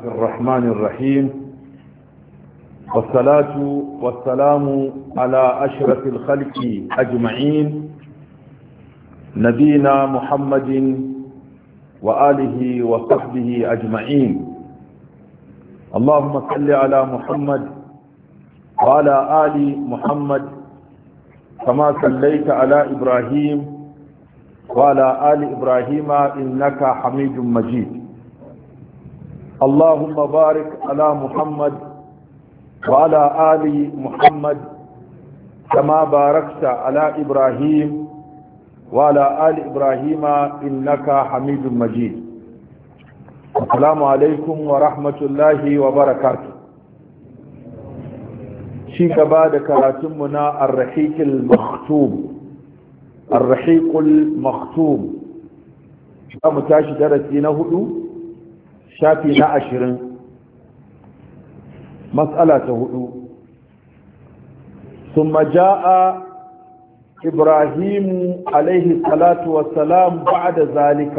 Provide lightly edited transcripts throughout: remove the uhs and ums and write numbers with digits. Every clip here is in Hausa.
الرحمن الرحيم والصلاة والسلام على أشرف الخلق أجمعين نبينا محمد وآله وصحبه أجمعين. اللهم صل على محمد وعلى آل محمد كما صليت على إبراهيم وعلى آل إبراهيم إنك حميد مجيد. اللهم بارك على محمد وعلى آل محمد كما باركت على إبراهيم وعلى آل إبراهيم إنك حميد مجيد. السلام عليكم ورحمة الله وبركاته. شيء بعد كراتمنا الرحيق المختوم. الرحيق المختوم متاشي درسي نهدو شافي نعشرين مسألة هدو. ثم جاء إبراهيم عليه الصلاة والسلام بعد ذلك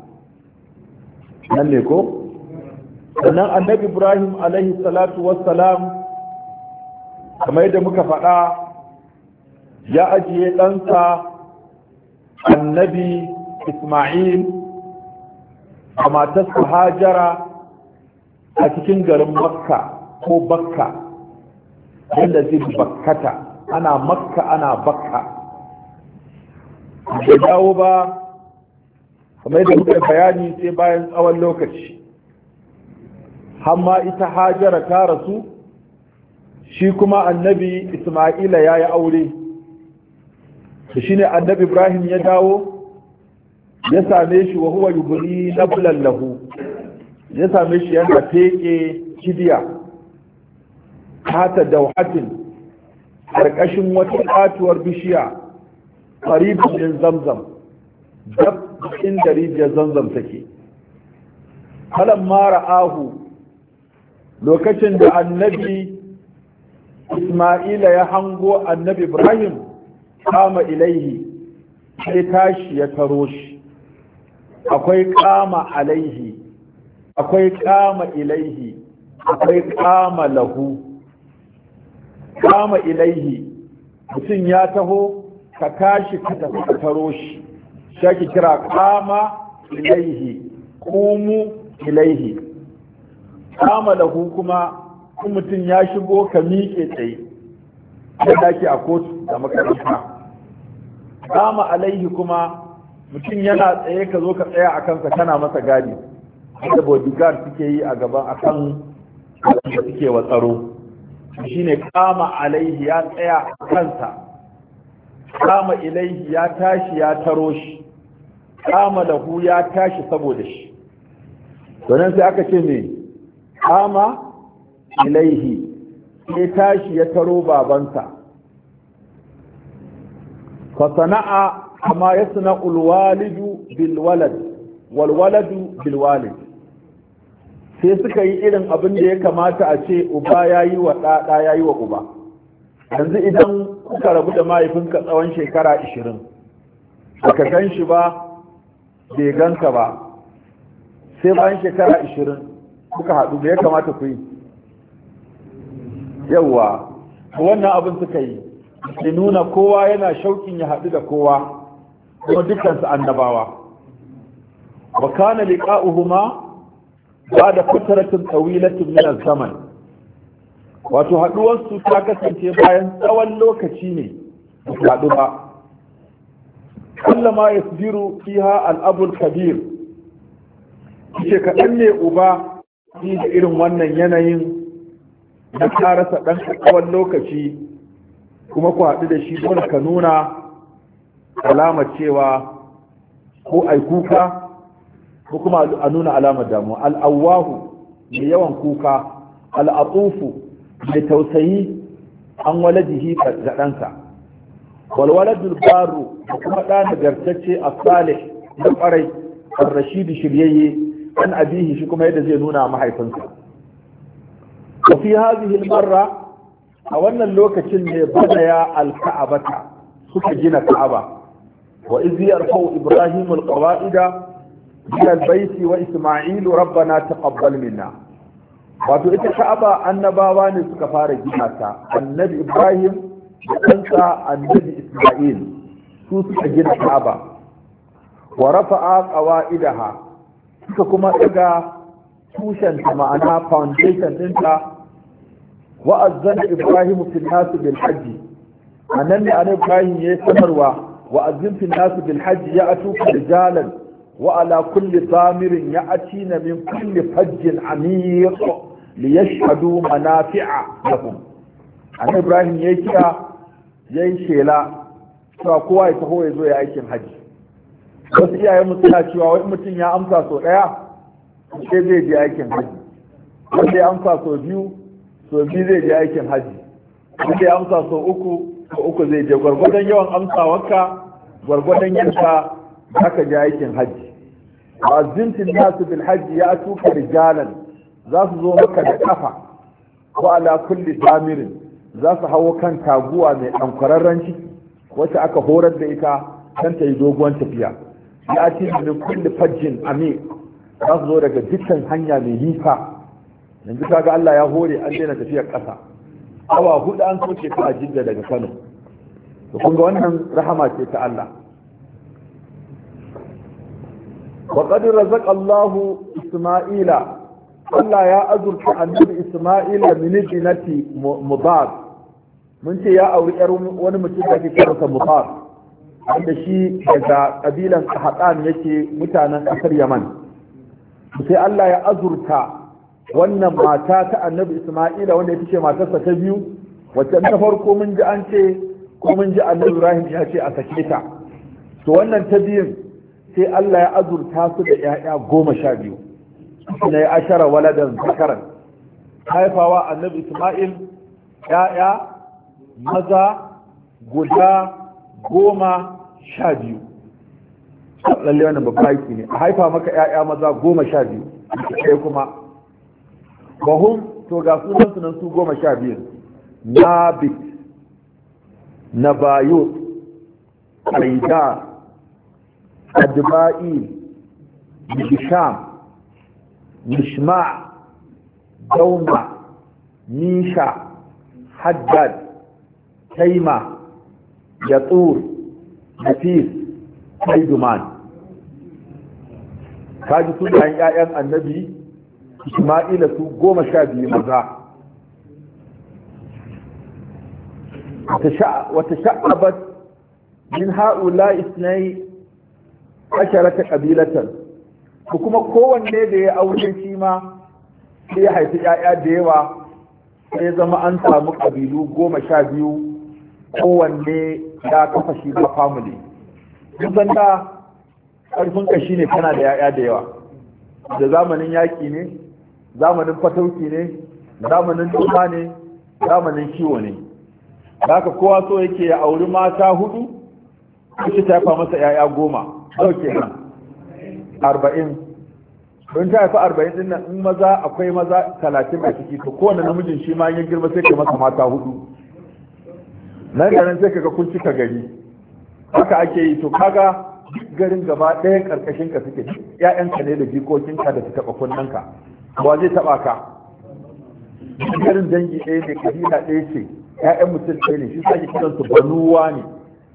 نلقو أن النبي إبراهيم عليه الصلاة والسلام كما يدمك فقا جاء جيدانسا النبي إسماعيل كما تسكى هاجر أتكين غرم مكة ko bakka yadda zai bakkata ana makka ana bakka bai dawo ba kamar yadda muka bayani sai bayan tsawon lokaci hamma ita hajara ta rasu shi kuma annabi isma'ila ya yi aure da shi ne annabi ibrahim ya dawo ya same shi wa huwa yubri nablan lahu ya same shi yana feke kidiya hata dauhatin ƙarƙashin wata ƙatuwar bishiya ƙaribin din zamzam dab inda rijiyar zamzam take. kalan mara ahu lokacin da annabi isma'ila ya hango annabi ibrahim kama ilaihi sai tashi ya taro shi. akwai kama alaihi, akwai kama ilaihi, akwai kama lahu. kama ilaihi mutum ya taho ka tashi ka tafi ka taro shi shaki kira kama ilaihi, kumu ilaihi. kama lahu kuma mutum ya shigo ka miƙe tsaye da dake a kotu da makaranta. kama alaihi kuma mutum yana tsaye ka zo ka tsaya a kansa kana masa gadi da bodyguard suke yi a gaban akan da suke wa tsaro. shine kama alaihi ya tsaya kansa, kama ilaihi ya tashi ya taro shi, kama lahu ya tashi saboda shi. sannan sai aka ce me kama ilaihi ya tashi ya taro babansa. fa sana'a kama yasna'u alwalidu bilwalad walwaladu bilwalid. sai suka yi irin abin da ya kamata a ce uba ya yi wa ɗaɗa ya yi wa uba. yanzu idan kuka rabu da mahaifinka tsawon shekara 20 baka gan shi ba bai ganka ba sai bayan shekara 20 kuka haɗu da ya kamata ku yi yawwa wannan abin suka yi su nuna kowa yana shauƙin ya haɗu da kowa kuma dukansu annabawa. wa kana liqa'uhuma ba da fataratin tsawilatin min zaman wato haduwarsu ta kasance bayan tsawon lokaci ne ba haɗu ba. kallama yasbiru fiha al-abul kabir ce kaɗan ne uba shi da irin wannan yanayin na karasa ɗan tsawon lokaci kuma ku haɗu da shi dole ka nuna alamar cewa ko ai kuka ko kuma a nuna alamar damuwa. al'awahu mai yawan kuka, al'atufu mai tausayi an waladihi ga ɗansa, walwaladul baru da kuma ɗa nagartacce a salih da ƙwarai ar-rashidi shiryayye an abihi shi kuma yadda zai nuna mahaifinsa. wa fi hadhihi al-marra a wannan lokacin ne badaya al-ka'abata suka gina ka'aba. wa iz yarfa'u ibrahim al-qawa'ida من البيت وإسماعيل ربنا تقبل منا wato ita Ka'aba annabawa ne suka fara gina ta, annabi Ibrahim da ɗansa annabi Isma'il su suka gina Ka'aba. Wa rafa'a qawaidaha, suka kuma daga tushen ta, ma'ana foundation ɗinta. Wa azzana Ibrahim fil nas bil hajj, annabi Ibrahim ya sanarwa wa azzin fil nas bil hajj ya'tuka rijalan wa ala kulli damirin ya'tina min kulli fajjin amiq liyashhadu manafi'a lahum. Annabi Ibrahim ya kira yayin shela cewa kowa ya taho ya zo ya aikin haji. Wasu iyayen mu suna cewa wai mutum ya amsa so daya sai zai je aikin haji, wanda ya amsa so biyu zai je aikin haji, wanda ya amsa so uku zai je. Gwargwadon yawan amsawarka gwargwadon yanka zaka je aikin haji. Azintin nasu bil haji ya tuka rijalan, za su zo maka da kafa, ko ala kulli damirin, za su hawo kan taguwa mai ɗankwararren ciki wacce aka horar da ita kan ta yi doguwan tafiya. Ya ce da kulli fajjin amik, za su zo daga dukkan hanya mai nisa. Yanzu kaga Allah ya hore an daina tafiyar ƙasa, awa 4 an soke ka a Jidda daga Kano. To kun ga wannan rahama ce ta Allah. wa qad razaqa Allahu Isma'ila, Allah ya azurta annabi Isma'ila min jinati Mudar. Mun ce ya auri yar wani mutum da ke kiransa Mudar, wanda shi daga kabilan Qahtan yake, mutanen kasar Yaman. Sai Allah ya azurta wannan mata ta annabi Isma'ila, wanda ita ce matarsa ta biyu, wacce ta farko mun ji an ce ko mun ji annabi Ibrahim ya ce a sake ta. To wannan ta biyun sai Allah ya azurta su da 'ya'ya 12 na ya ashara waladan zakaran, haifawa annabi Isma'il 'ya'ya maza guda 12. Lalle wannan babba aiki ne, a haifa maka 'ya'ya maza 12 sai kuma bahum, to ga sunan sunan su 12: Nabit, Nabayut, Aida, Adba'i, Misham, Mishma, Dauma, Nisha, Haddad, Taima, Yatur, Nafis, Saiduman. Kaji sunayen 'ya'yan annabi Isma'ila su 12 maza. Wata sha'abat min ha'ula isnai asharata qabilatan, ko kuma kowanne da ya aure shi ma sai ya haifi 'ya'ya da yawa, sai zama an samu ƙabilu 12, kowanne ya kafa shi ba family. Kun san da ƙarfin kashi ne kana da 'ya'ya da yawa, da zamanin yaƙi ne, zamanin fatauci ne, zamanin noma ne, zamanin kiwo ne. Haka kowa so yake ya auri mata 4, kusa ta haifa masa 'ya'ya 10, dauke nan 40. Don ta haifa 40 din nan, in maza akwai maza 30 a ciki, to kowane namijin shi ma yin girma sai ka masa mata 4. Nan da nan sai kaga kun cika gari. Haka ake yi. To kaga garin gaba ɗayan karkashin ka suke, ƴaƴanka ne da jikokinka da su taɓa kunnanka. Wa zai taɓa ka? Garin dangi ɗaya ne, kabila ɗaya ce, ƴaƴan mutum ɗaya ne, shi sake kiransu banuwa ne.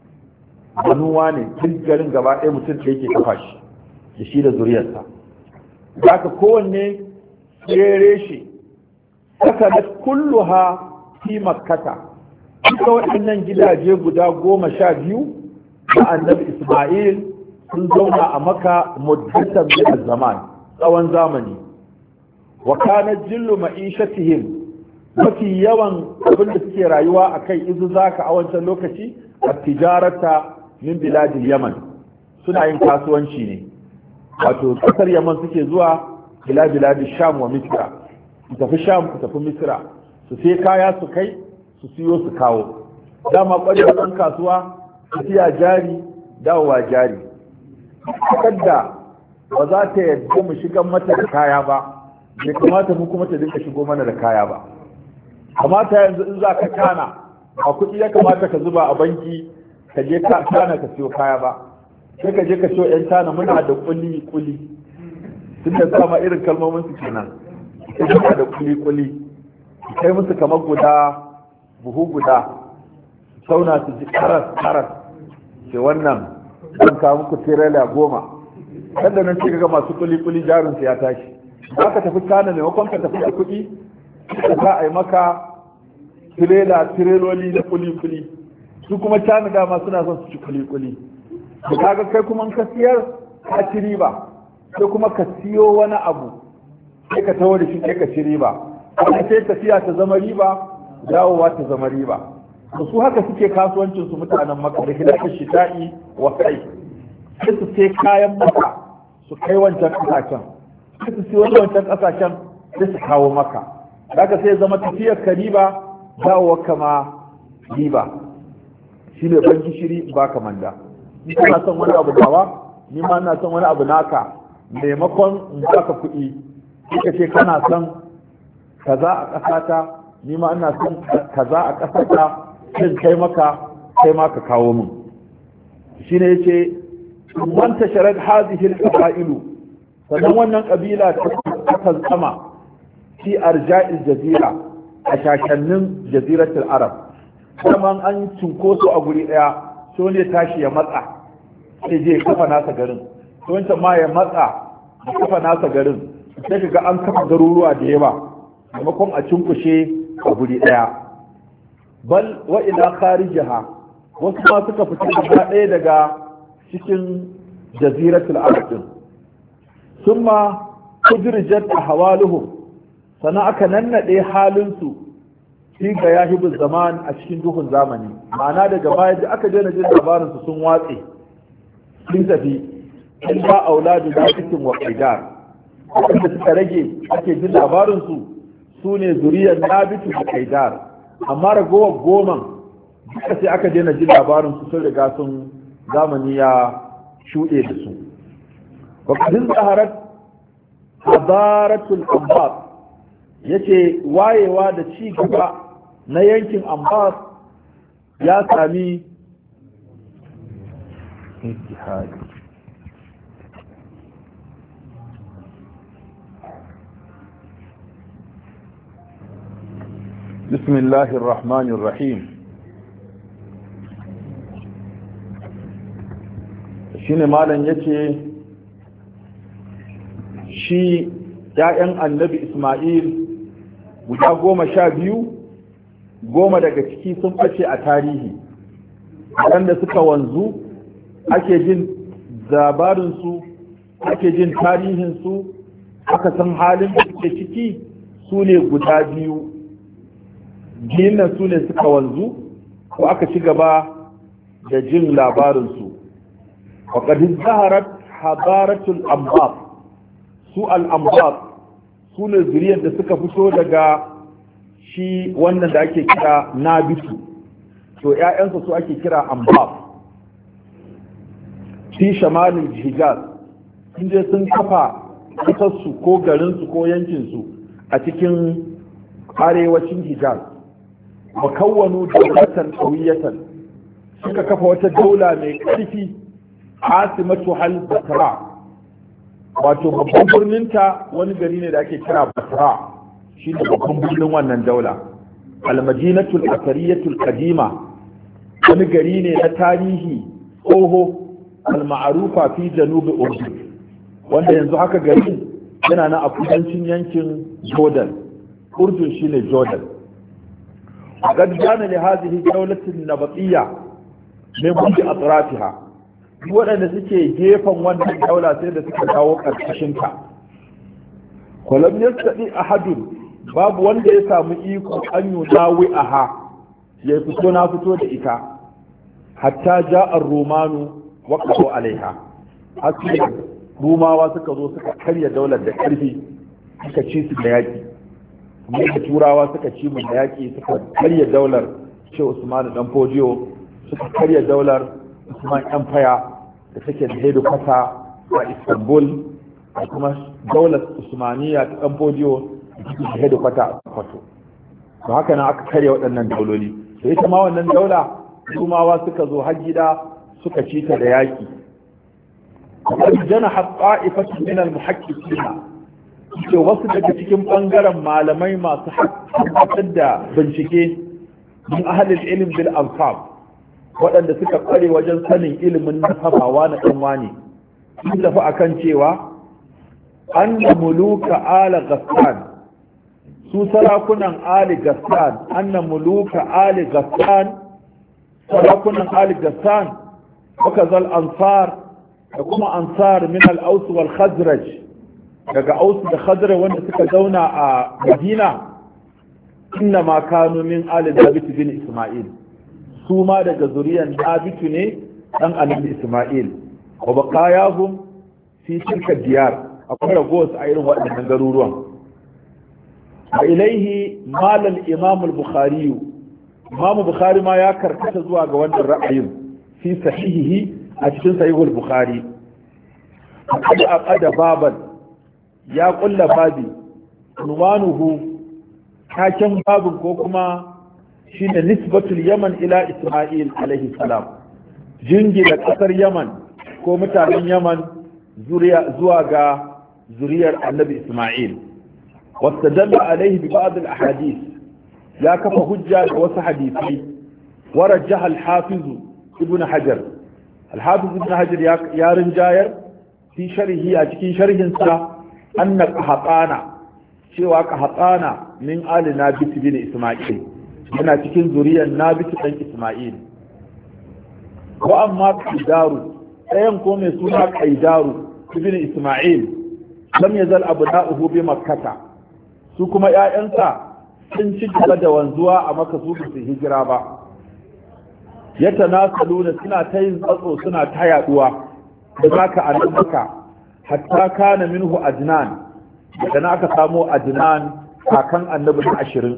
Banuwa ne, duk garin gaba ɗaya mutum ɗaya ke kafa shi da shi da zuriyarsa. Za ka kowanne tsere shi, saka na kulluha fi makkata. Duka waɗannan gidaje guda 12 na annabi Isma'il sun zauna a Makka muddatan min zaman, tsawon zamani. Wa kana jillu ma'ishatihim, mafi yawan abin da suke rayuwa a kai izu zaka a wancan lokaci a tijarata min biladil Yaman, suna yin kasuwanci ne. Wato kasar Yaman suke zuwa biladil Sham wa Misra, su tafi Sham, su tafi Misra, su sai kaya su kai, su siyo su kawo. Dama ƙwarewar ɗan kasuwa, tafiya jari, dawowa jari. Kadda ba za ta yadda mu shigan mata da kaya ba, bai kamata mu kuma ta dinka shigo mana da kaya ba. Kamata yanzu in za ka kana, a kuɗi ya kamata ka zuba a banki, ka je ka kana ka siyo kaya ba. Sai ka je ka siyo 'yan tana, muna da kuli tun da sama irin kalmomin su kenan. ita da kuli-kuli kai musu kamar buhu guda sauna su ji karas ce wannan zan kawo muku tirela 10 kada nan ce ga masu kuli-kuli jarinsu ya tashi za ka tafi China maimakon ka tafi da kuɗi za a yi maka tireloli da kuli-kuli su kuma China dama suna son su ci kuli-kuli kaga kai kuma ka siyar ka ci riba sai kuma ka siyo wani abu sai ka tawo da shi sai ka ci riba kuma sai tafiya ta zama riba dawowa ta zama riba su haka suke kasuwancin su mutanen Makka da hilafin shita'i wa kai sai su sai kayan Makka su kai wancan kasashen sai su siyo wancan kasashen sai su kawo Makka haka sai zama tafiyar ka riba dawowa kama riba shine ban gishiri ba ka manda ni kana son wani abu dawa ni ma ina son wani abu naka maimakon in baka kuɗi kika ce kana son kaza a ƙasata ni ma ina son kaza a ƙasata shin kai ma ka kawo min shine yace man tasharat hadhihi al-qaba'ilu sannan wannan kabila ta tsama fi arja'il jazira a shashannin jaziratul arab kuma an cinkoso a guri daya so ne tashi ya matsa sai je kafa nasa garin to wancan ma ya matsa ya kafa nasa garin sai kaga an kafa garuruwa da yawa maimakon a cinkushe a guri daya bal wa ila kharijaha wasu ma suka fita gaba ɗaya daga cikin jaziratul arab din summa kudrijat ahwaluhum sana aka nannade halinsu shi ga yahibul zaman a cikin duhun zamani ma'ana daga baya da aka daina jin labarin su sun watse sun tafi in ba auladu da cikin wa qaidar wanda suka rage ake jin labarin su ne zuriyar nabitu da qaidar amma ragowar goman duka sai aka daina jin labarin su sun riga sun zamani ya shuɗe da su wa kadin zaharat hadaratul anbat yace wayewa da ci gaba na yankin Ambas ya sami ijtihad بسم الله الرحمن الرحيم shine malam yace shi ‘ya'yan annabi Ismail guda 12 10 daga ciki sun ɓace a tarihi waɗanda suka wanzu ake jin labarinsu ake jin tarihinsu aka san halin da suke ciki su ne guda 2 biyun nan su ne suka wanzu ko aka ci gaba da jin labarinsu waƙadin zaharar hadaratul ambab su al'ambab su ne zuriyar da suka fito daga shi wannan da ake kira nabitu to ‘ya'yansa su ake kira ambab fi shamalin hijaz sun je sun kafa ƙasarsu ko garinsu ko yankinsu a cikin arewacin hijaz wa kawwanu dawlatan qawiyatan suka kafa wata daula mai ƙarfi asimatu hal basra wato babban birninta wani gari ne da ake kira basra shi ne babban birnin wannan daula almadinatul asariyatul qadima wani gari ne na tarihi tsoho alma'arufa fi janubi urdu wanda yanzu haka garin yana na a kudancin yankin jordan urdun shine jordan وقد كان لهذه الدولة النبطية من بعض أطرافها waɗanda suke gefen wannan daula sai da suka kawo ƙarƙashinta kwalam ya saɗi a hadun babu wanda ya samu iko an yi nawi a ha ya fito na fito da ita hatta ja'ar romanu waƙaso alaiha hasili rumawa suka zo suka karya daular da ƙarfi suka ci su da yaƙi kuma da turawa suka ci mu da yaƙi suka karya daular ce usman dan fodiyo suka karya daular usman empire da take da hedikwata a istanbul da kuma daular usmaniya ta dan fodiyo da take da hedikwata a kwato to haka nan aka karya waɗannan dauloli to ita ma wannan daula rumawa suka zo har gida suka ci ta da yaƙi وقد جنح الطائفة من المحققين ce wasu daga cikin ɓangaren malamai masu haƙƙaƙar da bincike min ahalin ilim bil ansab waɗanda suka ƙware wajen sanin ilimin nasabawa na ɗanwani sun tafi akan cewa anna muluka ala gassan su sarakunan ali gassan anna muluka ali gassan sarakunan ali gassan wakazal ansar da kuma ansar min al-aus wal khazraj daga aus da khazraj wanda suka zauna a madina inna ma kanu min ali dabit bin isma'il su ma daga zuriyar dabitu ne dan annabi isma'il wa baqayahum fi tilka diyar akwai ragowar a irin waɗannan garuruwan a ilaihi malal imam al-bukhari imam bukhari ma ya karkata zuwa ga wannan ra'ayin fi sahihihi a cikin sahihul bukhari kada aqada baban ya kulla babi unwanuhu taken babin ko kuma shine nisbatul yaman ila isma'il alaihi salam jingina kasar yaman ko mutanen yaman zuwa ga zuriyar annabi isma'il wastadalla alaihi bi ba'd al ahadith ya kafa hujja da wasu hadisi warajjaha al hafiz ibn hajar al hafiz ibn hajar ya rinjayar fi sharhi a cikin sharhin sa anna qahtana cewa qahtana min ali nabit bin isma'il yana cikin zuriyar nabit dan isma'il ko amma qaidaru ɗayan ko mai suna qaidaru ibn isma'il lam yazal abna'uhu bi makkah su kuma ƴaƴansa sun ci gaba da wanzuwa a makka su su hijira ba yatanasaluna suna ta yin tsatso suna ta yaduwa da zaka a makka hatta kana minhu adnan daga na aka samo adnan kakan annabi 20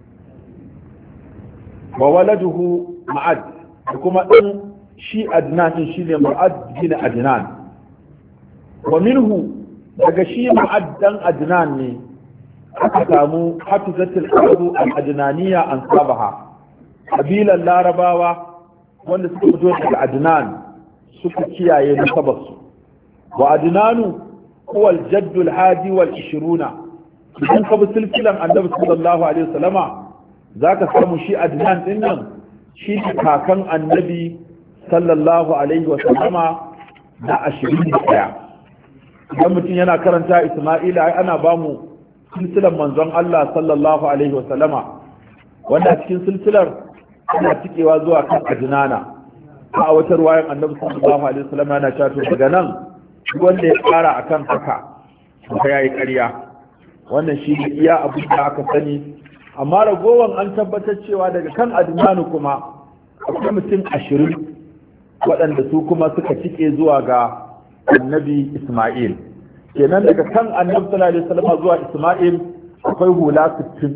wa waladuhu ma'ad da kuma ɗan shi adnan din shine ma'ad bin adnan wa minhu daga shi ma'ad dan adnan ne aka samu hafizatul ardu al-adnaniya an sabaha kabilan larabawa wanda suka fito daga adnan suka kiyaye nasabarsu wa adnanu huwa al-jadd al-hadi wal 20 idan ka bi silsilan annabi sallallahu alaihi wasallama zaka samu shi adnan din nan shi kakan annabi sallallahu alaihi wasallama na 21 idan mutum yana karanta isma'ila ai ana ba mu silsilar manzon Allah sallallahu alaihi wasallama wanda cikin silsilar ana cikewa zuwa kan adnana a wata ruwayan annabi sallallahu alaihi wasallama yana cewa to daga nan wanda ya tsara akan haka to yayi ƙarya wannan shi ne iya abin da aka sani amma ragowan an tabbatar cewa daga kan adnanu kuma akwai mutum 20 waɗanda su kuma suka cike zuwa ga annabi Isma'il kenan daga kan annabi sallallahu alaihi wasallam zuwa Isma'il akwai hula 60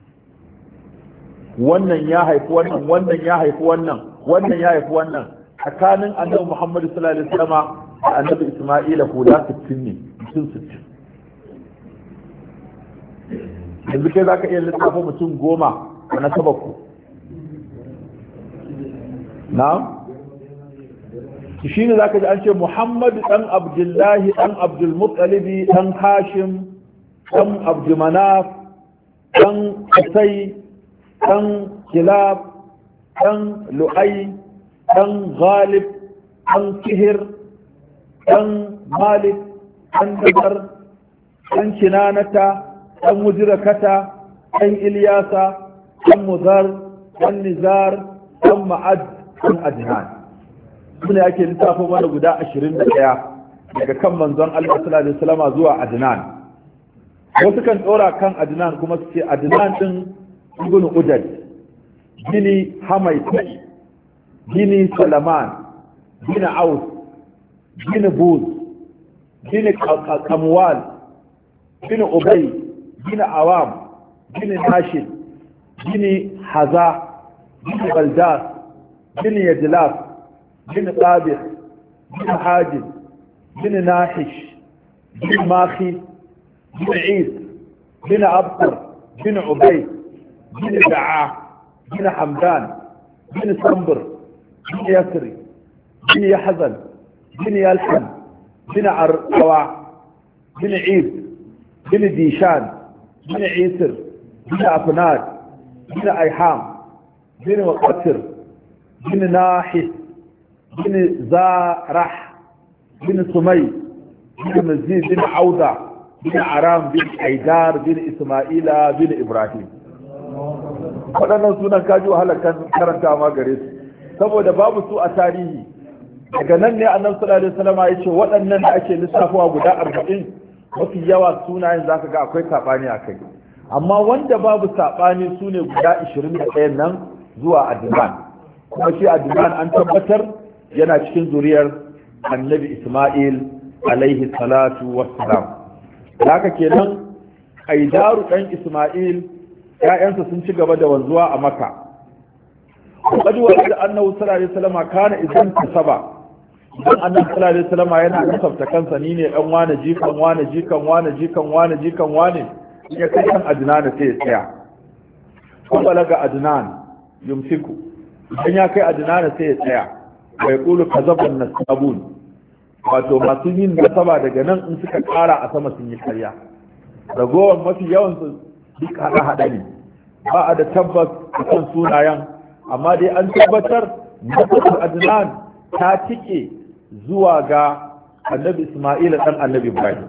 wannan ya haifi wannan wannan ya haifi wannan wannan ya haifi wannan tsakanin annabi Muhammad sallallahu alaihi wasallam da annabi Isma'il hula 60 ne mutum 60 yanzu kai zaka iya lissafa mutum 10 a nasabarku na'am shi ne za ka ji an ce muhammadu ɗan abdullahi ɗan abdulmuttalibi ɗan hashim ɗan abdulmanaf ɗan kusai ɗan kilab ɗan lu'ai ɗan ghalib ɗan kihir ɗan malik ɗan dabar ɗan kinanata ɗan mujirakata ɗan ilyasa ɗan muzar ɗan nizar ɗan ma'ad ɗan adnan sune ake littafin mana guda 21 daga kan manzon Allah sallallahu alaihi wasallam zuwa Adnan wasu kan dora kan Adnan kuma su ce Adnan din ibn Udad gini Hamaytai gini Salaman gini Aus gini Buz gini Kamwal gini Ubay gini Awam gini Nashid gini Haza gini Baldas gini Yajlaf بن قابل بن حاجب بن ناحش بن ماخي بن عيد بن أبقر بن عبيد بن دعاء بن حمدان بن سنبر بن يسري بن يحزن بن يلحن بن عروع بن عيد bin dishan bin isir bin afnad bin aiham bin waqatir bin nahis bin zarah bin sumay bin mazid bin auda bin aram bin aidar bin isma'ila bin ibrahim. waɗannan sunan kaji wahalar karanta ma gare su saboda babu su a tarihi. daga nan ne annabi sallallahu alaihi wasallam ya ce waɗannan da ake lissafawa guda 40 mafi yawa sunayen zaka ga akwai sabani akai, amma wanda babu sabani sune guda 21 nan zuwa Adnan, kuma shi Adnan an tabbatar yana cikin zuriyar annabi Isma'il alaihi salatu wassalam. haka kenan Aidaru dan Isma'il ƴaƴansa sun ci gaba da wanzuwa a Makka. qad wa'ada annahu sallallahu alaihi wasallam kana idan kasaba, idan annabi sallallahu alaihi wasallam yana kasafta kansa ni ne dan wane jikan wane jikan wane jikan wane jikan wane, ya kai kan Adnan sai ya tsaya. ko balaga Adnan yumsiku, idan ya kai Adnan sai ya tsaya. bai kulu kazaban nasabun, wato masu yin nasaba daga nan in suka kara a sama sun yi karya. ragowar mafi yawan su duk hada ne, ba a da tabbas a kan sunayen, amma dai an tabbatar nasabar Adnan ta tike zuwa ga annabi Isma'il dan annabi Ibrahim.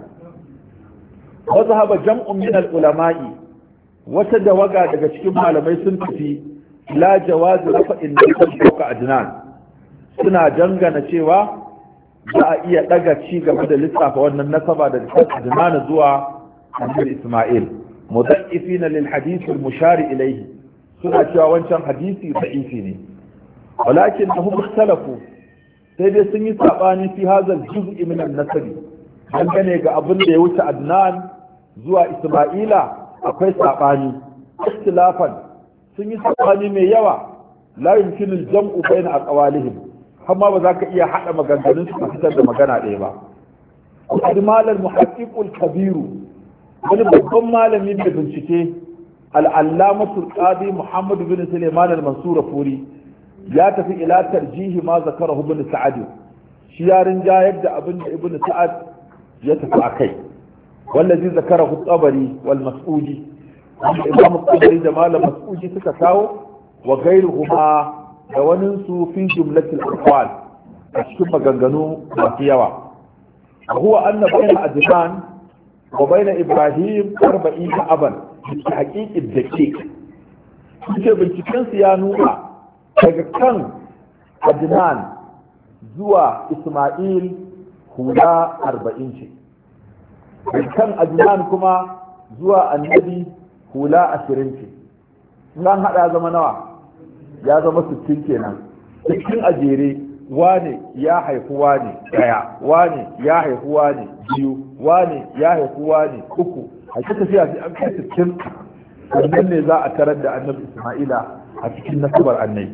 wa zahaba jam'un min al-ulama'i, wata dawaga daga cikin malamai sun tafi ila jawaz rafa'in nasab ga Adnan, suna dangana cewa za a iya daga ci gaba da lissafa wannan nasaba da Adnan zuwa annabi Isma'il. mudaffifina lil hadith al mushari ilayhi, suna cewa wancan hadisi da'ifi ne. walakin hum ikhtalafu, sai dai sun yi sabani fi hadha juz'i min an-nasab, dangane ga abin da ya wuce Adnan zuwa Isma'ila akwai sabani. ikhtilafan, sun yi sabani mai yawa, la yumkinu al-jam'u bayna aqwalihim, amma ba za ka iya hada maganganun su fitar da magana ɗaya ba. Admal al-muhaqqiq al-kabir, wani babban malami mai bincike, al-allamatul qadi Muhammad bin Sulaiman al-Mansur Furi, ya tafi ila tarjihi ma zakarahu ibn Sa'd, shi ya rinjayar da abin da ibn Sa'd ya tafi akai. wallazi zakarahu Tabari wal Mas'udi, Imam Tabari da Malam Mas'udi suka kawo, wa ghayruhuma da wani su fi jumlatil aqwal, a cikin maganganu masu yawa. huwa anna bayna Adnan wa bayna Ibrahim 40 aban, bi haqiqin daqiq. ce binciken su ya nuna daga kan Adnan zuwa Isma'il hula 40 ce, daga kan Adnan kuma zuwa annabi hula 20 ce. nan hada zama nawa? ya zama 60 kenan. 60 a jere, wane ya haifu wane daya, wane ya haifu wane biyu, wane ya haifu wane uku, a cikin tafiya sai an kai 60, sannan ne za a tarar da annabi Isma'ila a cikin nasabar annabi.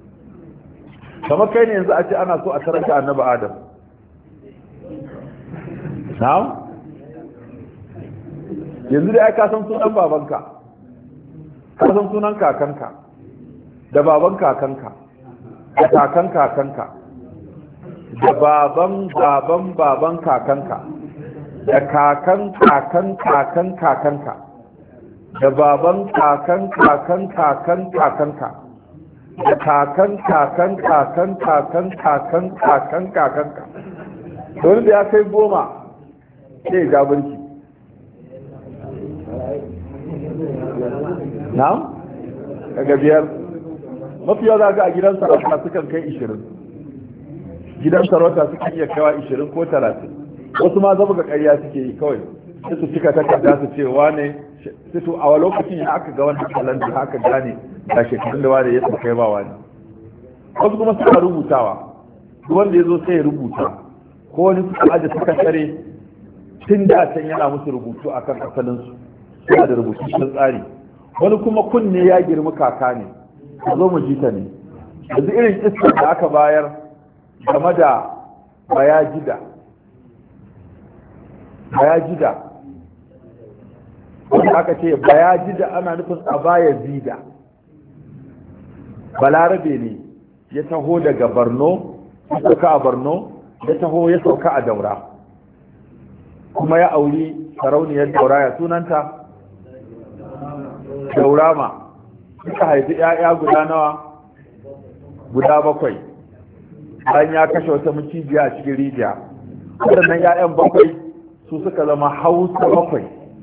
kamar kai ne yanzu a ce ana so a tarar da annabi Adam. na'am, yanzu da ka san sunan babanka, ka san sunan kakanka, da baban kakanka, da kakan kakanka, da baban baban baban kakanka, da kakan kakan kakan kakanka, da baban kakan kakan kakan kakanka, da kakan kakan kakan kakan kakan kakan kakanka, don da ya kai 10 sai ga burki. na'am, daga 5 mafi yawa za ga a gidan sarauta sukan kai 20, gidan sarauta sukan iya kaiwa 20 ko 30. wasu ma zama ga ƙarya suke yi kawai, sai su cika takarda su ce wane, sai to a lokacin ya aka ga wannan kalanda haka gane da shekarun da wane ya kai ba wani. wasu kuma suka rubutawa, duk wanda ya zo sai ya rubuta, ko wani suka aje suka tsare tun da can yana musu rubutu akan asalinsu, suna da rubutu sun tsari. wani kuma kunne ya girma kaka ne, a zo mu ji ta ne. yanzu irin iskar da aka bayar game da bayajida wanda aka ce bayajida ana nufin abaya zida, balarabe ne ya taho daga Borno, ya sauka a Daura, kuma ya auri sarauniyar dauraya sunanta daurama suka haifi 'ya'ya guda nawa guda 7 bayan ya kashe wata macijiya a cikin rijiya. waɗannan 'ya'yan 7 su suka zama hausa 7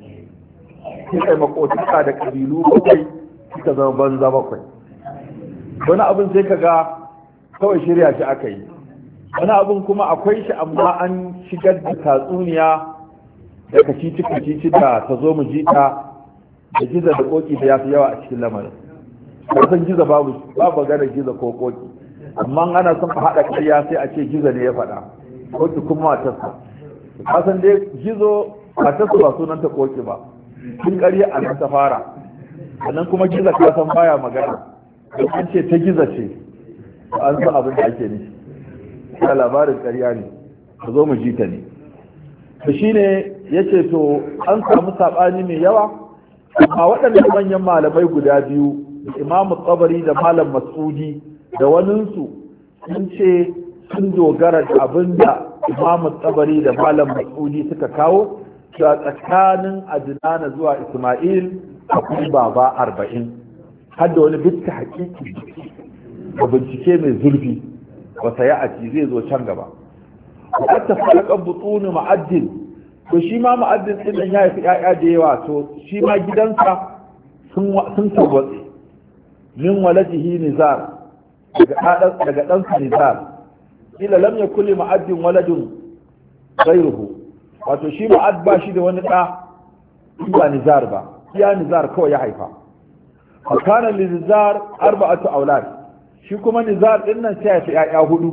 suka yi makotaka da ƙabilu 7 suka zama banza 7. wani abin sai ka ga kawai shirya shi aka yi, wani abin kuma akwai shi amma an shigar da tatsuniya da kacici da ta zo mu ji ta da giza da koki da ya fi yawa a cikin lamarin. kasan giza babu magana giza ko koki, amma ana son a haɗa ƙarya sai a ce giza ne ya faɗa, koki kuma matarsa. kasan dai gizo matarsa ba sunanta koki ba, tun ƙarya a nan ta fara, sannan kuma giza kasan baya magana don an ce ta giza ce an san abin da ake nufi, ya labarin ƙarya ne, ka zo mu ji ta ne. to shine yace to an samu saɓani mai yawa, amma waɗannan manyan malamai guda biyu, Imam Tabari da Malam Mas'udi da waninsu, sun ce sun dogara da abin da Imam Tabari da Malam Mas'udi suka kawo, cewa tsakanin Adnana zuwa Isma'il akwai baba 40, har da wani bitta hakiki da bincike mai zurfi, wata ya'ati zai zo can gaba. Wata falakan butunu ma'addin, to shi ma ma'addin din nan ya haifi ƴaƴa da yawa, to shi ma gidansa sun tabbatse min waladihi nizar, daga ɗansa nizar. Ila lam yakul li ma'addin waladun ghayruhu, wato shi ma'ad ba shi da wani ɗa ba nizar ba, iya nizar kawai ya haifa. fa kana li nizar 4 aulad, shi kuma nizar din nan sai ya fi ƴaƴa 4.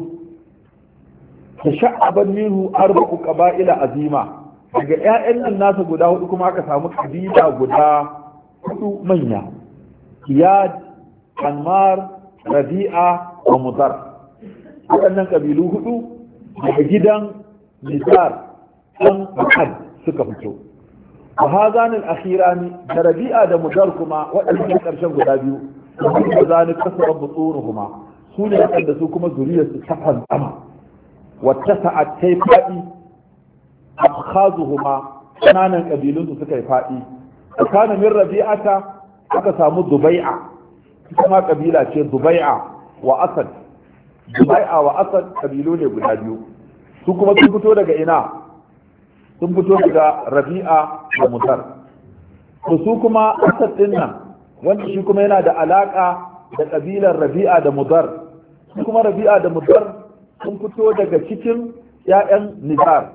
tasha'aban minhu 4 qaba'ila azima, daga ƴaƴan nan nasa guda 4 kuma aka samu kabila guda 4 manya: Iyad, Anmar, Rabi'a wa Mudar. waɗannan kabilu 4 daga gidan Nizar ɗan Ma'ad suka fito. wa hazan al-akhirani da Rabi'a da Mudar kuma waɗannan ƙarshen guda biyu da zani kasaba butunuhuma, su ne waɗanda su kuma zuriyarsu ta fantsama wattasa'at tay fadi afkhazuhuma, kananan kabilun su suka yi fadi. kana min Rabi'ata aka samu Dubai'a, kuma kabila ce Dubai'a wa Asad. Dubai'a wa Asad kabilu ne guda biyu, su kuma sun fito daga ina? sun fito daga Rabi'a da Mudar. to su kuma Asad din nan, wanda shi kuma yana da alaka da kabilar Rabi'a da Mudar, su kuma Rabi'a da Mudar sun fito daga cikin ‘ya'yan Nizar.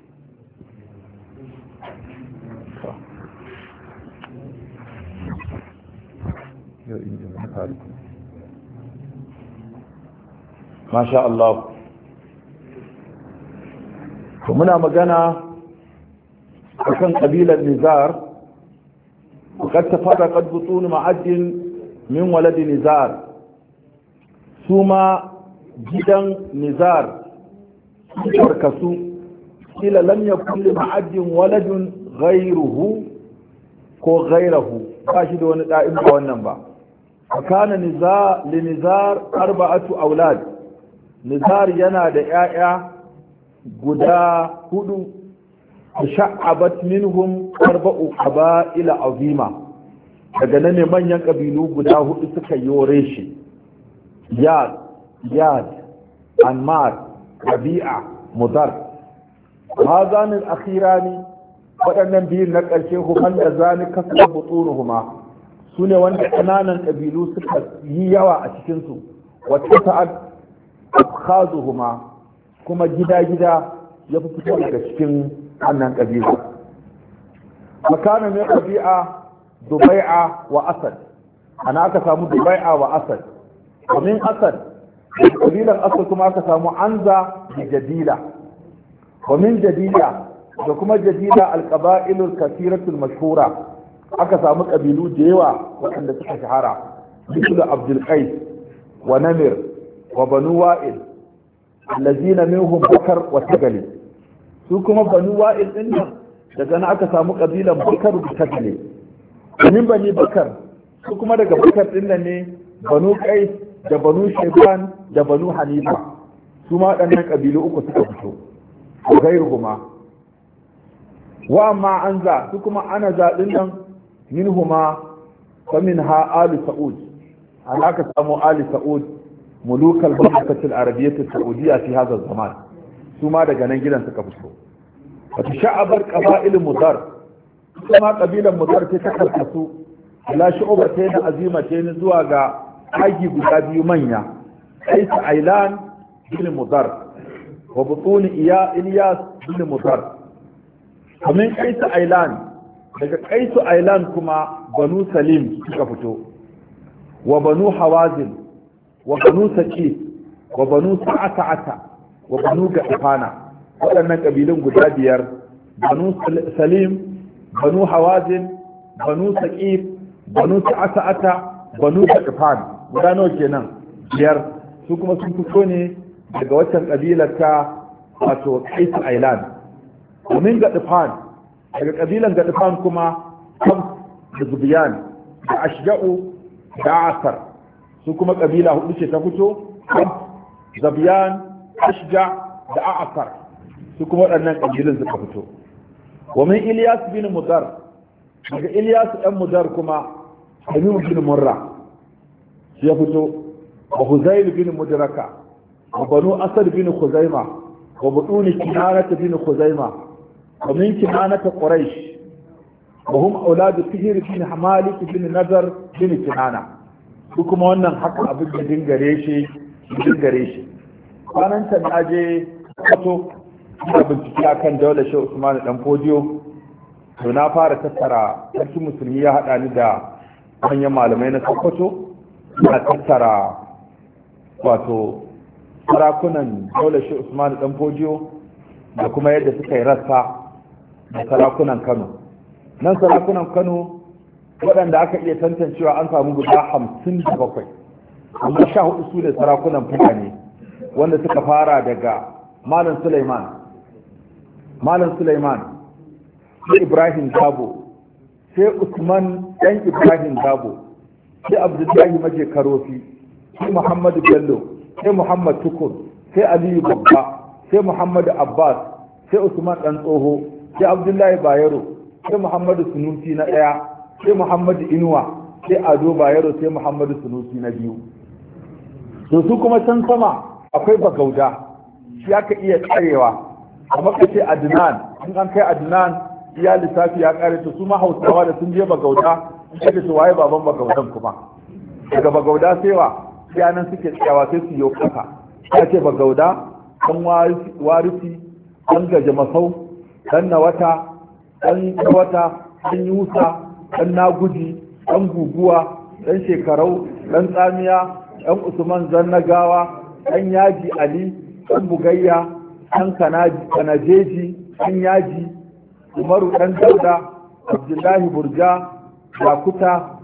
Masha Allah. Muna magana a kan ƙabilar Nizar, وقد تفرقت بطون معد من ولد نزار. ثم gidan Nizar karkasu, kila lam yakun li ma'addin waladun ghayruhu ko ghayruhu, ba shi da wani da'in ba wannan ba. kana li Nizar 4 aulad, Nizar yana da 'ya'ya guda 4, sha'abat minhum 4 qaba'ila azima, daga nan ne manyan kabilu guda 4 suka yore shi: Yad, Anmar, Rabi'a, Mudar. hazan al-akhirani, waɗannan biyun na ƙarshe, human da zani kasar butunuhuma, su ne wanda ƙananan ƙabilu suka yi yawa a cikinsu. wata ta'ad afkhazuhuma, kuma gida-gida ya fi fito daga cikin wannan ƙabilu. makana mai Rabi'a, Dubai'a wa Asad, ana aka samu Dubai'a wa Asad. ومن أسد قبيلة أسد كما كسامو عنزة بجديلة. ومن جديلة وكما جديلة القبائل الكثيرة المشهورة، أكسامو قبيلو جيوة وعند تشهارة مثل عبد القيس ونمر وبنو وائل الذين منهم بكر وتجلي. سوكما بنو وائل إنهم لأن أكسامو قبيلة بكر وتجلي. ومن بني بكر سوكما لك بكر إنني بنو قيس da banu shaiban da banu hanifa, su ma waɗannan ƙabilu 3 suka fito. gairu kuma wa amma anza su kuma ana zaɗin nan minhuma fa minha ali sa'ud an aka samu ali sa'ud mulukal mamlakatul arabiyyah saudiya fi hadha zaman su ma daga nan gidan suka fito wata sha'abar qaba'il mudar kuma kabilan mudar ta karkasu ila shu'batayn azimatayn zuwa ga agi guda biyu manya qais ailan bin mudar wa butun ilyas bin mudar kamin qais ailan daga qais ailan kuma banu salim suka fito wa banu hawazin wa banu saqif wa banu sa'ata wa banu gadfana waɗannan kabilun guda biyar banu salim banu hawazin banu saqif banu sa'ata banu gadfan guda nawa kenan biyar su kuma sun fito ne daga waccan kabilar ta wato qais ailan domin gadfan daga kabilan gadfan kuma kams da zubiyan da ashja'u da asar su kuma kabila hudu ce ta fito kams zabiyan ashja da asar su kuma waɗannan kabilun suka fito wa min ilyas bin mudar daga ilyas dan mudar kuma tamim bin murra shi ya fito wa huzayl bin mudraka wa banu asad bin khuzaima wa butun kinanah bin khuzaima wa min kinanah quraish وهم أولاد فهر بن مالك بن نذر بن كنانة kuma wannan haka abin da dingare shi kwanan ta na je kato ina bincike akan daular Shehu Usman dan Fodiyo to na fara tattara sarki musulmi ya hada ni da manyan malamai na Sokoto na tattara wato sarakunan daular Shehu Usman dan Fodiyo da kuma yadda suka yi rassa da sarakunan Kano nan sarakunan Kano waɗanda aka iya tantancewa an samu guda 57 amma 14 su ne sarakunan Fulani wanda suka fara daga Malam Sulaiman sai Ibrahim Dabo sai Usman ɗan Ibrahim Dabo sai Abdullahi Maje Karofi sai Muhammadu Bello sai Muhammad Tukur sai Aliyu Babba sai Muhammadu Abbas sai Usman ɗan Tsoho sai Abdullahi Bayero sai Muhammadu Sunusi na ɗaya sai Muhammadu Inuwa sai Ado Bayero sai Muhammadu Sunusi na biyu to su kuma can sama akwai Bagauda shi aka iya tsarewa amma kace Adnan in an kai Adnan ya lissafi ya kare to su ma Hausawa da sun je Bagauda sai da su waye baban Bagaudan kuma daga Bagauda sai wa yanan suke tsayawa sai su yi kaka ya ce Bagauda dan warisi dan gaje masau dan na wata dan yusa dan naguji dan guguwa dan shekarau dan tsamiya dan usman zannagawa dan yaji ali dan bugayya dan kanajeji dan yaji umaru dan dauda abdullahi burja yakuta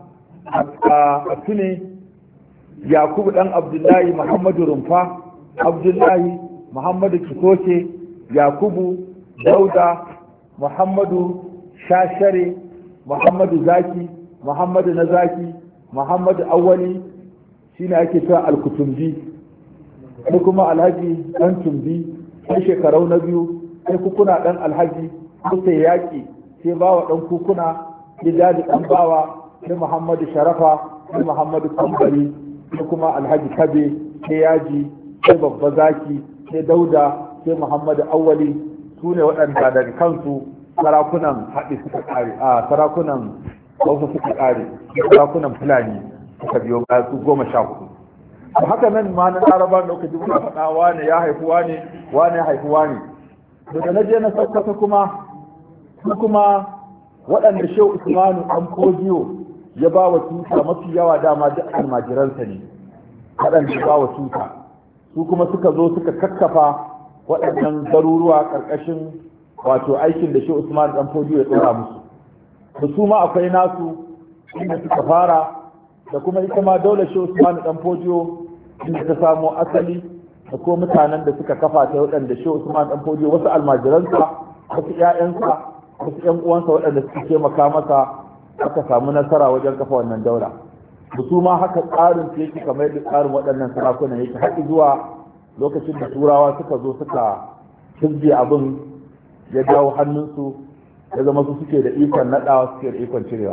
a tune yakubu dan abdullahi muhammadu rumfa abdullahi muhammadu kikoke yakubu dauda muhammadu shashare muhammadu zaki muhammadu na zaki muhammadu awali shine ake cewa alkutumbi sai kuma alhaji dan tumbi sai shekarau na biyu sai kukuna dan alhaji sai yaki sai bawa dan kukuna sai dadi dan bawa sai muhammadu sharafa sai muhammadu kambari sai kuma alhaji kabe sai yaji sai babba zaki sai dauda sai muhammadu awali su ne waɗanda daga kansu sarakunan haɗe suka ƙare a sarakunan hausa suka ƙare sarakunan fulani suka biyo baya su 14 haka nan ma na laraba da kuka ji muna faɗa wane ya haifi wane ya haifi wane daga na je na sassaka kuma su kuma waɗanda Shehu Usmanu ɗan Fodiyo ya ba wa tuta mafi yawa dama duk almajiransa ne waɗanda ya ba wa tuta su kuma suka zo suka kakkafa waɗannan garuruwa ƙarƙashin wato aikin da Shehu Usman dan Fodiyo ya tsora musu da su ma akwai nasu inda suka fara da kuma ita ma daular Shehu Usman dan Fodiyo inda ta samo asali da kuma mutanen da suka kafa ta waɗanda Shehu Usman dan Fodiyo wasu almajiransa wasu ƴaƴansa wasu ƴan uwansa waɗanda suka taimaka masa aka samu nasara wajen kafa wannan daula da su ma haka tsarin su yake kamar yadda tsarin waɗannan sarakunan yake har zuwa lokacin da turawa suka zo suka hizbe abin ya dawo hannunsu ya zama su suke da ikon naɗawa suke da ikon cirewa.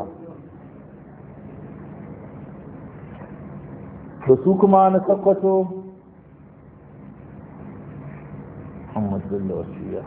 to su kuma na Sokoto Muhammad Bello Wasiya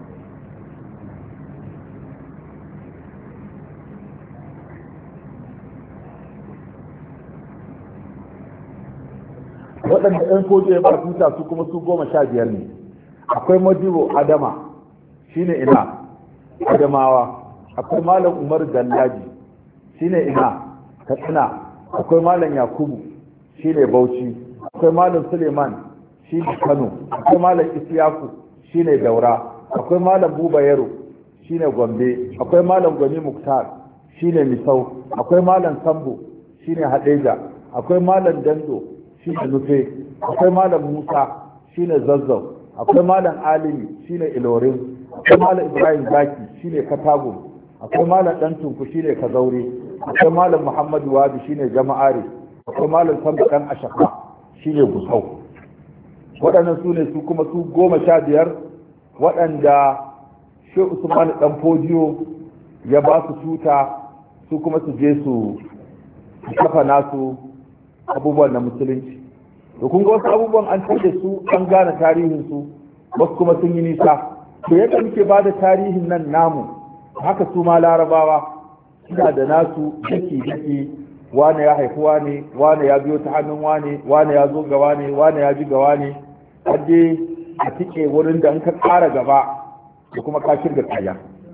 waɗanda ɗan kojo ya tuta su kuma su 15 ne. akwai Modibo Adama shine ina Adamawa, akwai Malam Umar Dallaji shine ina Katsina, akwai Malam Yakubu shine Bauchi, akwai Malam Suleiman shine Kano, akwai Malam Isiyaku shine Daura, akwai Malam Buba Yaro shine Gombe, akwai Malam Gwani Muktar shine Misau, akwai Malam Sambo shine Hadeja, akwai Malam Dando shine Nufe, akwai Malam Musa shine Zazzau, akwai Malam Alimi shine Ilorin, akwai Malam Ibrahim Zaki shine Katago, akwai Malam Dan Tunku shine Kazaure, akwai Malam Muhammadu Wabi shine Jama'are, akwai Malam Sambo Dan Ashafa shine Gusau. waɗannan su ne su kuma su 15 waɗanda shi Usman Dan Fodiyo ya ba su tuta su kuma su je su kafa nasu abubuwan na musulunci. to kun ga wasu abubuwan an tace su an gane tarihin su, wasu kuma sun yi nisa. to yadda muke ba da tarihin nan namu haka su ma Larabawa suna da nasu daki wane ya haifi wane ya biyo ta hannun wane ya zo ga wane ya ji ga wane, hadde a tike wurin da an ka ƙara gaba da kuma ka shirga kaya.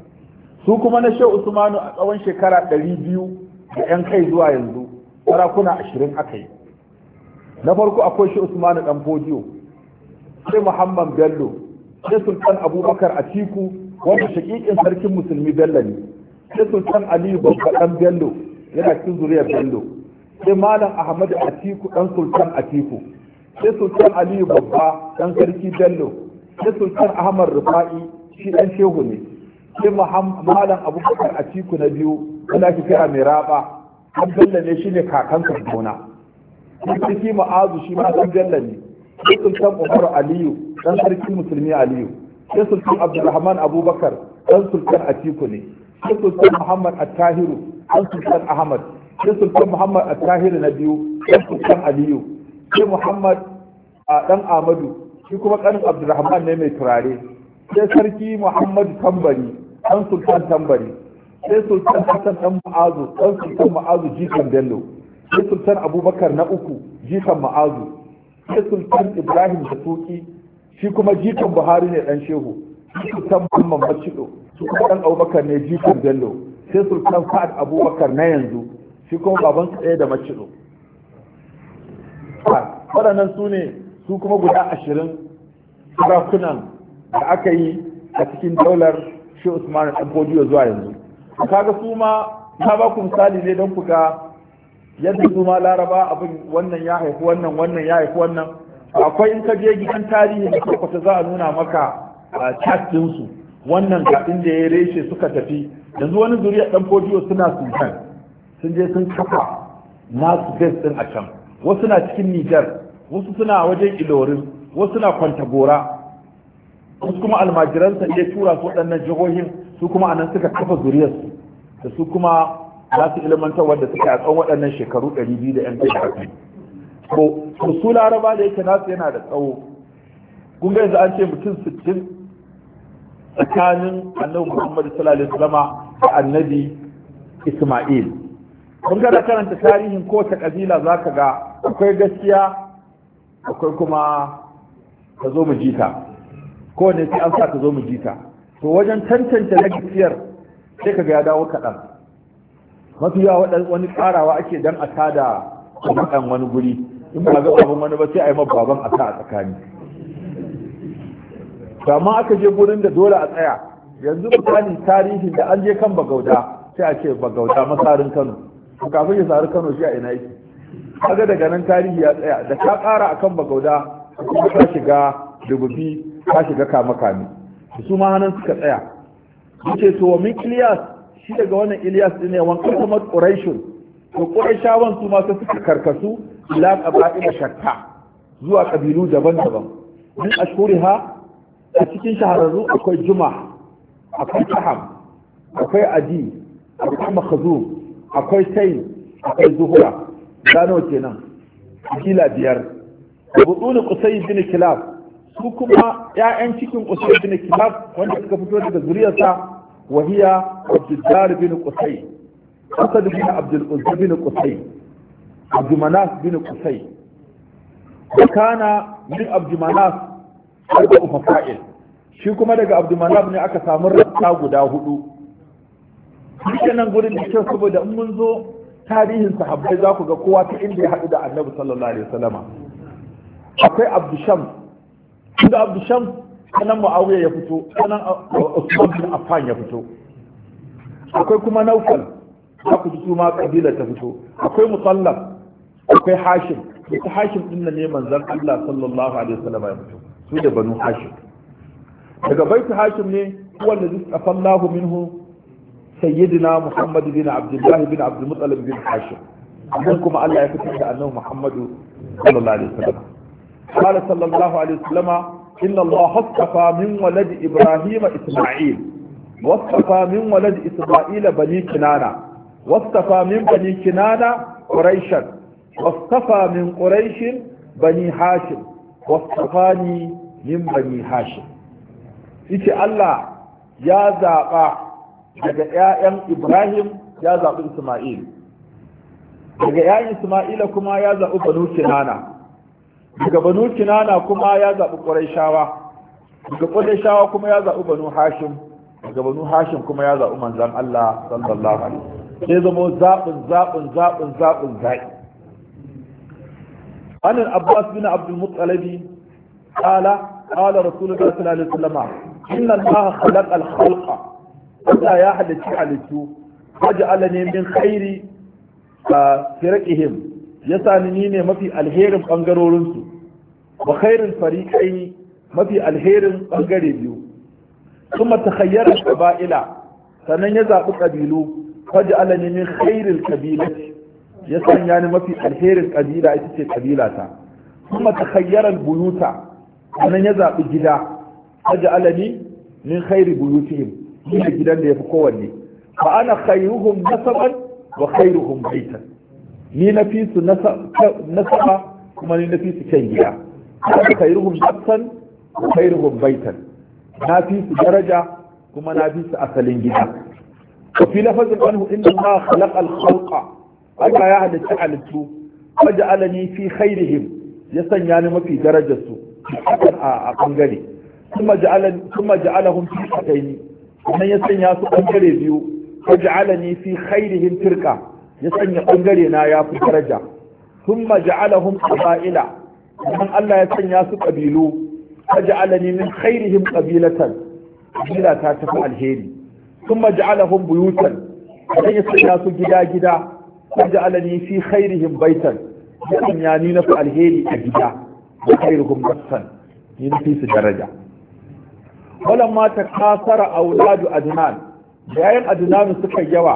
su kuma na Shehu Usmanu a tsawon shekara 200 da yan kai zuwa yanzu sarakuna 20 aka yi. na farko akwai Shehu Usmanu Dan Fodiyo, sai Muhammad Bello, sai Sultan Abubakar Atiku wanda shakikin sarkin musulmi Bello ne, sai Sultan Aliyu Babba Dan Bello yana cikin zuriyar Bello, sai Malam Ahmad Atiku Dan Sultan Atiku, sai Sultan Aliyu Babba Dan Sarki Bello, sai Sultan Ahmad Rufa'i shi dan shehu ne, sai Malam Abubakar Atiku na biyu wanda ake kira mai raba Dan Bello ne shine kakan Sardauna, sai Sarki Ma'azu shi ma Dan Bello ne, sai Sultan Umar Aliyu Dan Sarki Musulmi Aliyu, sai Sultan Abdulrahman Abubakar Dan Sultan Atiku ne, sai Sultan Muhammad Attahiru Dan Sultan Ahmad, sai Sultan Muhammad Attahiru na biyu Dan Sultan Aliyu, sai Muhammad Dan Amadu shi kuma kanin Abdulrahman ne mai turare, sai Sarki Muhammadu Tambari Dan Sultan Tambari, sai Sultan Hassan Dan Ma'azu Dan Sultan Ma'azu jikan Bello, sai Sultan Abubakar na uku jikan Ma'azu, sai Sultan Ibrahim da Suki shi kuma jikan Buhari ne dan Shehu, sai Sultan Muhammad Macido shi kuma dan Abubakar ne jikan Bello, sai Sultan Sa'ad Abubakar na yanzu shi kuma baban su ɗaya da Macido. waɗannan su ne su kuma guda 20 sarakunan da aka yi a cikin daular shi Usman Dan Fodiyo zuwa yanzu. kaga su ma na ba ku misali ne don ku ga yadda su ma Laraba abin wannan ya haifi wannan ya haifi wannan. akwai in ka je gidan tarihi da kwata za a nuna maka chat ɗinsu wannan ga inda ya reshe suka tafi. yanzu wani zuriya Dan Fodiyo suna Sudan sun je sun kafa nasu base ɗin a can, wasu na cikin Nijar, wasu suna wajen Ilorin, wasu suna Kwantagora, wasu kuma almajiransa ya tura su waɗannan jihohin, su kuma anan suka kafa zuriyarsu da su kuma za su ilmantar wanda suka a tsawon waɗannan shekaru 200 da yan kai da aka yi. to su Laraba da yake nasu yana da tsawo, kun ga yanzu an ce mutum 60 tsakanin annabi Muhammad sallallahu alaihi wasallam da annabi Isma'il. kun ga da karanta tarihin kowace kabila za ka ga akwai gaskiya akwai kuma ka zo mu jita, kowane sai an sa ka zo mu jita. to wajen tantance na gaskiyar sai ka ga ya dawo kaɗan, mafi yawa wani ƙarawa ake dan a tada ɗan wani guri, in ba ga abin wani ba sai a yi baban a sa a tsakani. to amma aka je gurin da dole a tsaya, yanzu misali tarihin da an je kan Bagauda sai a ce Bagauda masarin Kano, kafin ya sari Kano shi a ina yake. kaga daga nan tarihi ya tsaya, da ka ƙara akan Bagauda kuma ka shiga Dububi ka shiga Kame su ma hanan suka tsaya. yace to min Ilyas shi daga wannan Ilyas din ne wan kuma Quraishun, to Quraishawan su ma suka karkasu ila qaba'il shatta zuwa kabilu daban-daban. min ashhuriha a cikin shahararru akwai Juma, akwai Taham, akwai adi akwai makhzum akwai tay akwai zuhura gano kenan kabila biyar butun qusay bin kilab su kuma ƴaƴan cikin qusay bin kilab wanda suka fito daga zuriyarsa wahiya abdullah bin qusay asad bin abdul uzza bin qusay abdul manaf bin qusay kana min abdul manaf da fa'il shi kuma daga abdul manaf ne aka samu rassa guda hudu nan gurin da kyau saboda in mun zo tarihin sahabbai za ku ga kowa ta inda ya haɗu da annabi sallallahu alaihi wasallama akwai abdusham inda abdusham sanan muawiya ya fito sanan usman bin affan ya fito akwai kuma naufal za ku ji su ma kabila ta fito akwai musallaf akwai hashim ita hashim din nan ne manzon Allah sallallahu alaihi wasallama ya fito su da banu hashim daga baitu hashim ne wanda zai afallahu minhu سيدنا محمد بن عبد الله بن عبد المطلب بن هاشم منكم الله يفتح أنه محمد صلى الله عليه وسلم قال صلى الله عليه وسلم إن الله اصطفى من ولد إبراهيم إسماعيل واصطفى من ولد إسرائيل بني كنانة واصطفى من بني كنانة قريشا واصطفى من قريش بني هاشم واصطفاني من بني هاشم إيش الله يا زاقا daga ‘ya'yan Ibrahim ya zaɓi Ismail, daga ‘ya'yan Ismaila kuma ya zaɓi Banu Kinana, daga Banu Kinana kuma ya zaɓi Ƙurayshawa, daga Ƙurayshawa kuma ya zaɓi Banu Hashim, daga Banu Hashim kuma ya zaɓi manzan Allah sallallahu alaihi wasallam. Sai zama zaɓin zaɓi. An Abbas bin Abdul Muttalibi قال رسول الله صلى الله عليه وسلم إن الله خلق الخلق Allah ya halicci halittu waj'alani min khairi firqihim yasani ni ne mafi alherin bangarorin su wa khairul fariqaini mafi alherin bangare biyu kuma takhayyara qaba'ila sannan ya zabi kabilu waj'alani min khairil qabilati yasanya ni mafi alherin kabila ita ce kabilata kuma takhayyara buyuta sannan ya zabi gida waj'alani min khairi buyutihim ni da gidan da ya fi kowanne fa ana khairuhum nasaban wa khairuhum baitan ni na fi su nasaba kuma ni na fi su kyan gida ana khairuhum nafsan wa khairuhum baitan na fi su daraja kuma na fi su asalin gida wa fi lafazin anhu inna ma khalaqa al-khalqa Allah ya halitta halittu waja'alani fi khairihim ya sanya ni mafi darajar su a bangare kuma ja'alahum fi shataini sannan ya sanya su ɓangare biyu faj'alani fi khairihim firqa ya sanya ɓangare na ya fi daraja thumma ja'alahum qaba'ila sannan Allah ya sanya su ƙabilu faj'alani min khairihim qabilatan qabila ta tafi alheri thumma ja'alahum buyutan sannan ya sanya su gida faj'alani fi khairihim baitan ya sanya ni na fi alheri a gida da khairuhum nafsan ni na fi su daraja walamma ta kasara auladu adnan yayin adnan suka yawa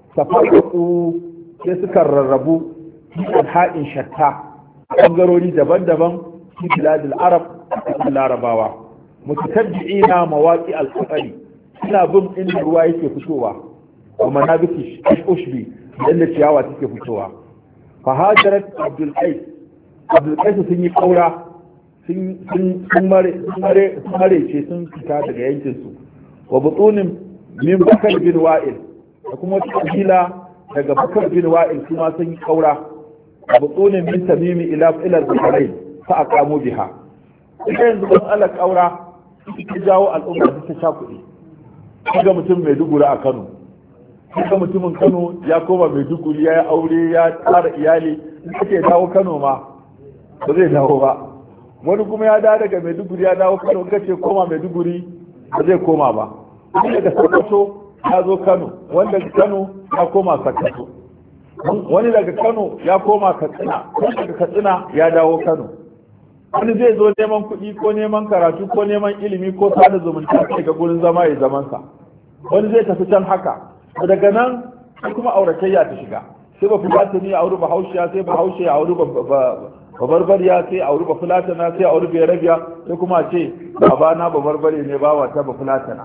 tafarqu sai suka rarrabu cikin ha'in shatta bangarori daban-daban fi biladil arab da larabawa mutatabbi'ina mawaqi al-qatari suna bin inda ruwa yake fitowa kuma na biki ushbi inda ciyawa take fitowa fa hajarat abdul qais sun yi kaura sun mare ce sun fita daga yankinsu wa butunin min bakar bin wa'il da kuma wata kabila daga bakar bin wa'il kuma sun yi kaura wa butunin min tamimi ila al-bukhari fa aqamu biha ita yanzu ban ala kaura ta jawo al'umma ta sha kuɗi kaga mutum mai dugura a Kano kaga mutumin Kano ya koma mai duguri ya yi aure ya tsara iyali in kake dawo Kano ma ba zai dawo ba wani kuma ya dawo daga Maiduguri ya dawo Kano kace koma Maiduguri ba zai koma ba wani daga Sokoto ya zo Kano wani daga Kano ya koma Sokoto wani daga Kano ya koma Katsina wani daga Katsina ya dawo Kano wani zai zo neman kuɗi ko neman karatu ko neman ilimi ko sada zumunta sai ga gurin zama ya zaman sa wani zai tafi can haka daga nan kuma auratayya ta shiga sai ba fulatani a wuri bahaushiya sai bahaushe a wuri babarbariya sai a wuri bafulatana sai a wuri berabiya sai kuma ce babana babarbare ne bawa ta bafulatana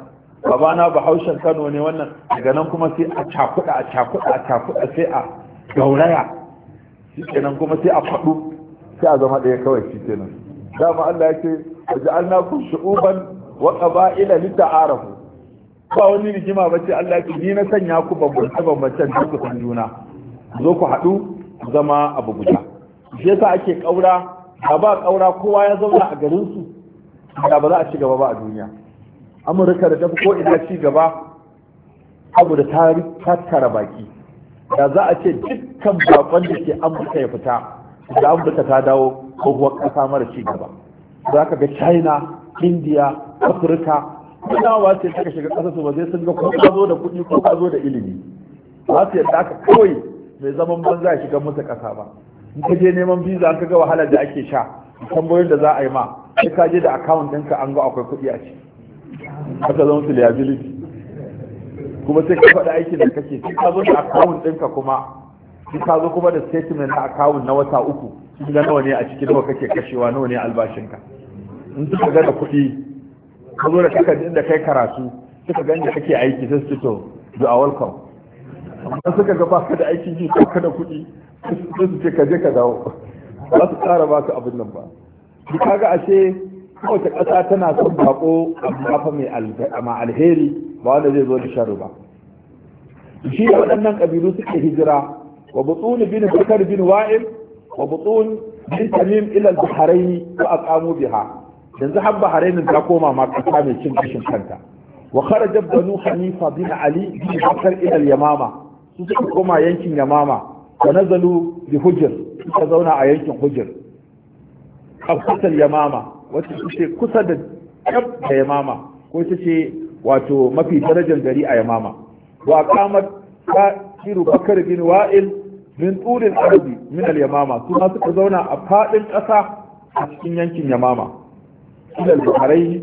babana bahaushen Kano ne wannan, daga nan kuma sai a cakuɗa sai a gauraya shi kenan kuma sai a faɗu sai a zama ɗaya kawai shi kenan. Dama Allah ya ce waja'alnakum shu'uban wa qaba'ila lita'arafu, ba wani rigima ba ce Allah ya ce ni na sanya ku bambancen da ku san juna, zo ku haɗu zama abu guda. Shi yasa ake ƙaura, da ba ƙaura kowa ya zauna a garin su da ba za a ci gaba ba a duniya. Amurka da tafi ko ina ci gaba saboda ta tattara baki, da za a ce dukkan bakon da ke Amurka ya fita da Amurka ta dawo tsohuwar ƙasa mara ci gaba. Za ka ga China, India, Afirka, kudawa ce suka shiga ƙasa su ba zai sun ga ko ka zo da kuɗi ko ka zo da ilimi, ba su yadda aka kawai mai zaman banza ya shiga musu ƙasa ba. In ka je neman visa an ka ga wahalar da ake sha, tambayoyin da za a yi ma, sai ka je da account ɗinka an ga akwai kuɗi a ciki. Haka zama su liability, kuma sai ka faɗi aikin da kake, sai ka zo da account ɗinka kuma, sai ka zo kuma da statement na account na wata uku, sun ga nawa ne a cikin nawa kake kashewa, nawa ne albashinka. In suka ga da kuɗi, ka zo da takardun da kai karatu, suka ga inda kake aiki sai su to you are welcome. Amma suka ga baka da aikin ji ko ka da kuɗi, sai su ce ka je ka dawo, ba su ƙara baka abin nan ba. Ki kaga ashe kowace ƙasa tana son bako amma fa mai alheri ba wanda zai zo da sharri ba. Shi da waɗannan ƙabilu suke hijira, wa butun bin bakar bin wa'il wa butun bin tamim ila al-bahrain wa aqamu biha. Yanzu har bahrain ta koma ma ƙasa mai cin gashin kanta. Wa kharaja banu hanifa bin ali bin bakar ila al-yamama, su suka koma yankin yamama wa nazalu bi hujr, suka zauna a yankin hujr. Afsal yamama wacce ce kusa da da yamama, ko ita ce wato mafi darajar gari a yamama. Wa qamat kafiru bakar bin wa'il min turin arabi min al-yamama, su ma suka zauna a fadin ƙasa a cikin yankin yamama. ila al-bahrain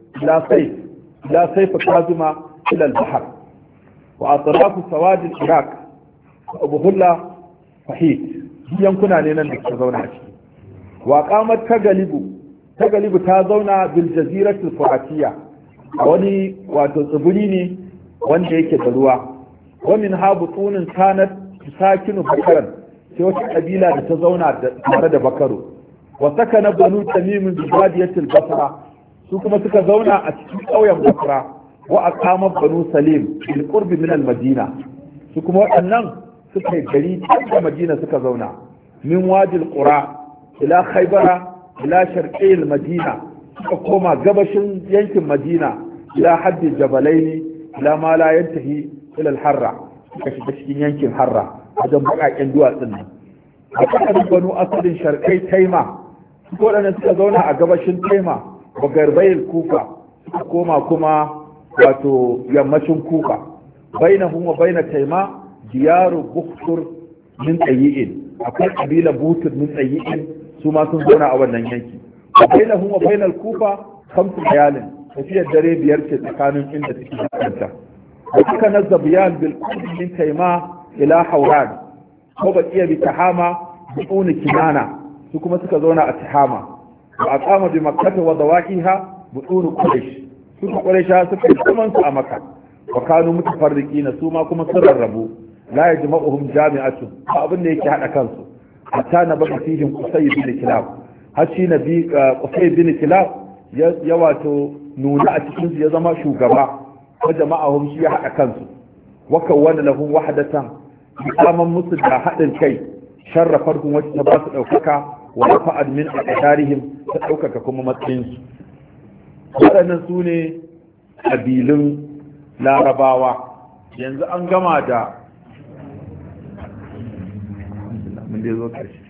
ila sayf kazima ila al-bahr wa atraf sawad al-iraq abu hulla fahid, yankuna ne nan da suka zauna a ciki. Wa qamat tagalibu ta zauna bil jaziratul furatiyya, wani wato tsibiri ne wanda yake da ruwa. wa min ha butunin kanat sakinu bakaran, sai wata kabila da ta zauna tare da bakaru. wa sakana banu tamim bi badiyatil basra, su kuma suka zauna a cikin ƙauyen basra. wa aqama banu salim bil qurb min al madina, su kuma waɗannan suka yi gari da madina suka zauna. min wajil qura ila khaybara ila sharqiyil madina, suka koma gabashin yankin madina ila haddi jabalaini ila ma la yantahi ila al-harra, suka shiga cikin yankin harra wajen bakaken duwatsun nan. a kasar banu asalin sharqai taima, su waɗanda suka zauna a gabashin taima wa garbayil kufa, suka koma kuma wato yammacin kufa. bainahum wa baina taima diyaru bukhtur min tayyi'in, akwai kabila butur min tayyi'in, su ma sun zauna a wannan yanki. bainahum wa bainal kufa khamsu layalin, tafiyar dare biyar ce tsakanin inda suke kanta. wa suka nazza biyan bil qurbi min tayma ila hawran, ko baqiya bi tahama butun kinana, su kuma suka zauna a tahama. wa aqama bi makkah wa dawaqiha butun quraish, su quraisha suka zaman su a makka. wa kanu mutafarriqina, su ma kuma sun rarrabu. la yajma'uhum jami'atun, ba abin da yake hada kansu. hatta na baka fihim qusay bin kilab, har shi nabi qusay bin kilab ya wato nuna a cikin su ya zama shugaba. wa jama'ahum shi ya hada kansu. wa kawwana lahum wahdatan, kaman musu da hadin kai. sharrafarhum wacce ta ba su daukaka. wa rafa'at min aqdarihim, ta daukaka kuma matsayin su. waɗannan su ne kabilun larabawa. yanzu an gama da mun dai zo ƙarshe.